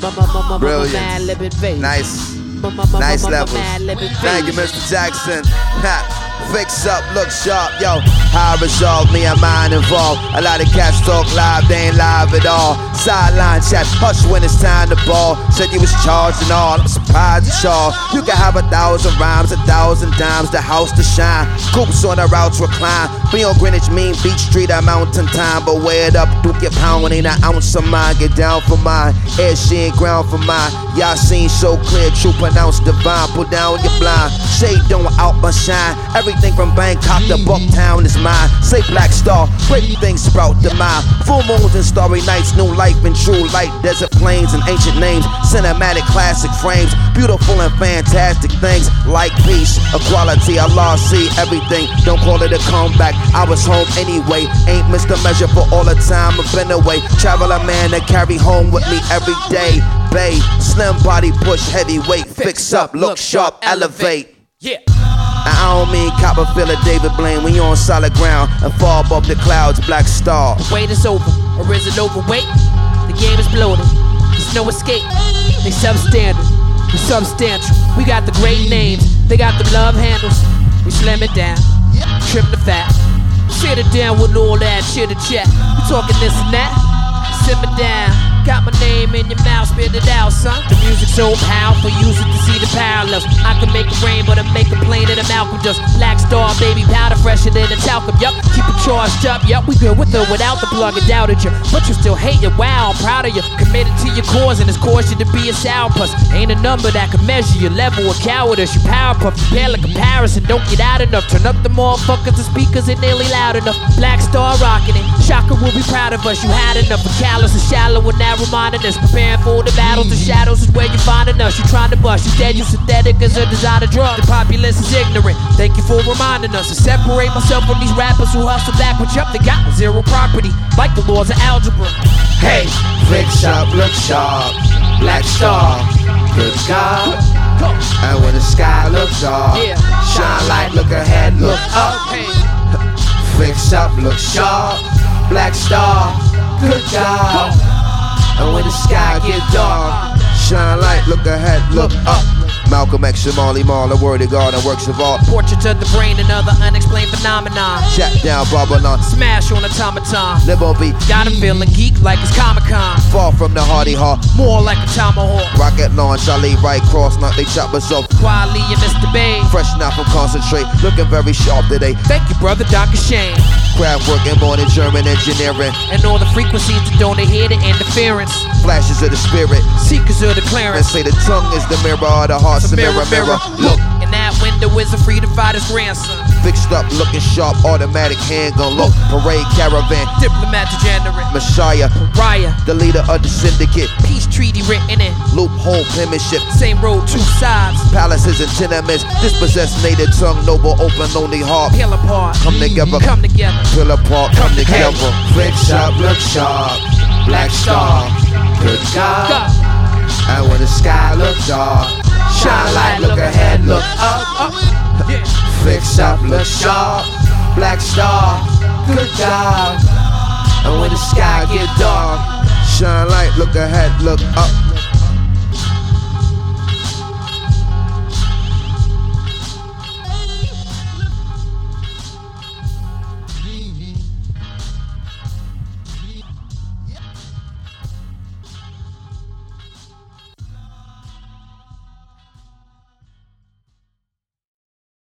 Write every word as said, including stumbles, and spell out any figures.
Brilliant. Nice. Nice levels. Thank you, Mister Jackson. Ha. Fix up, look sharp, yo. How I resolve, me and mine involved. A lot of cats talk live, they ain't live at all. Sideline chat, hush when it's time to ball. Said you was charged and all, I'm surprised at y'all. You can have a thousand rhymes, a thousand dimes, the house to shine. Coops on the routes recline. Be on Greenwich, Mean Beach Street at Mountain Time. But wear it up, do get pound when ain't an ounce of mine. Get down for mine, air she ain't ground for mine. Y'all seen so clear, true pronounced divine. Pull down your blind, shade don't out my shine. Everything from Bangkok to Bucktown is mine. Say Black Star, great things sprout the mind. Full moons and starry nights, new life and true light. Desert plains and ancient names, cinematic classic frames. Beautiful and fantastic things like peace, equality, Allah see everything. Don't call it a comeback, I was home anyway. Ain't missed a measure for all the time I've been away. Travel a man that carry home with me every day. Bay, slim body, push heavyweight. Fix up, look sharp, elevate. Yeah. I don't mean Copperfield or David Blaine. When you're on solid ground and fall above the clouds, Black Star. The wait is over, or is it overweight? The game is bloated, there's no escape. They substandard, we're substantial. We got the great names, they got the love handles. We slim it down, trim the fat. Sit it down with all that chitter chat. We talking this and that, simmer down. Got my name in your mouth, spit it out, son. The music's so powerful, use it to see the parallels. I can make it rain, but I make it plain in a Malcolm. Just Black Star, baby, powder fresher than a talcum. Yup, keep it charged up, yup, we good with or without the plug. I doubted you, but you still hate it. Wow, I'm proud of you. Committed to your cause, and it's caused you to be a sourpuss. Ain't a number that can measure your level of cowardice. You power puff, you pale a comparison. Don't get out enough. Turn up the motherfuckers, the speakers ain't nearly loud enough. Black Star rocking it. Shaka will be proud of us. You had enough of callous and shallow and now reminding us, preparing for the battles. The shadows is where you're finding us. You trying to bust, you dead, you synthetic as a designer drug. The populace is ignorant. Thank you for reminding us to separate myself from these rappers who hustle backwards. Up, they got zero property, like the laws of algebra. Hey, fix up, look sharp. Black Star, good God. And when the sky looks dark, Yeah. shine light, look ahead, look up. Hey, Fix up, look sharp. Black Star, good God. And when the sky get dark, Shine light, look ahead, look up. Malcolm X, Marley Marl, a word of God and works of art. portraits of the brain and other unexplained phenomena. Jack down, Babylon, Smash on automaton. Libo beat, Got him feeling geek like it's Comic-Con. far from the hardy heart. More like a tomahawk. Rocket launch, I lay right cross, not they chop us off. Quali and Mister Bay. Fresh now from concentrate, looking very sharp today. Thank you, brother, Doctor Shane. Craft working more than German engineering. And all the frequencies that don't hear the interference. Flashes of the spirit, Seekers of the and clearance. say the tongue is the mirror of the heart's a mirror, mirror. Look, in that window is a freedom fighter's grandson. fixed up, looking sharp, automatic handgun. Look, parade caravan, Diplomat degenerate. Messiah, Pariah. the leader of the syndicate. Peace treaty written in. Loophole penmanship, Same road, two sides. palaces and tenements. Dispossessed native tongue, noble, open, lonely heart. Peel apart. Come together, Come together. pull apart, come hey, together. fix up, look sharp. Black Star, good God. Go. And when the sky looks dark, shine light, look ahead, look up. Up. Yeah. Fix up, look sharp. Black Star, good God. And when the sky get dark, Shine light, look ahead, look up.